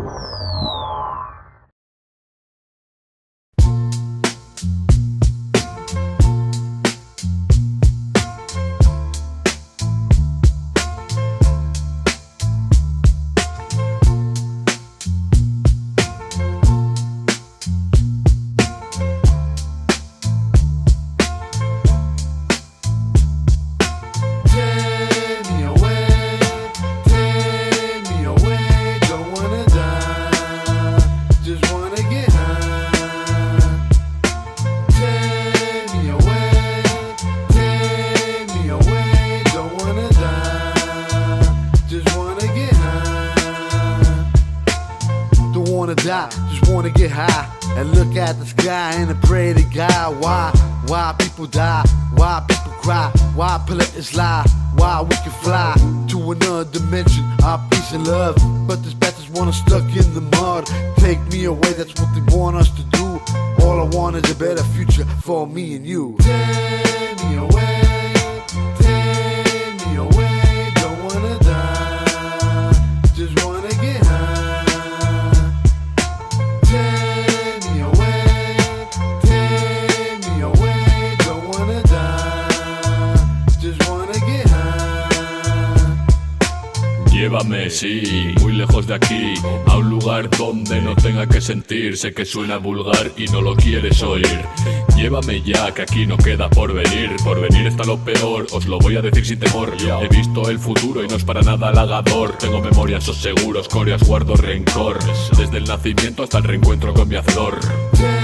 Just wanna get high and look at the sky and pray to God. Why people die? Why people cry? Why politics lie? Why we can fly to another dimension, our peace and love. But these bastards want us stuck in the mud. Take me away, that's what they want us to do. All I want is a better future for me and you. Take me away, take me away. Don't wanna die, just wanna get high. Llévame, sí, muy lejos de aquí, a un lugar donde no tenga que sentir. Sé que suena vulgar y no lo quieres oír. Llévame ya, que aquí no queda por venir. Por venir está lo peor, os lo voy a decir sin temor. He visto el futuro y no es para nada halagador. Tengo memorias, os seguros, corias, guardo rencor. Desde el nacimiento hasta el reencuentro con mi hacedor.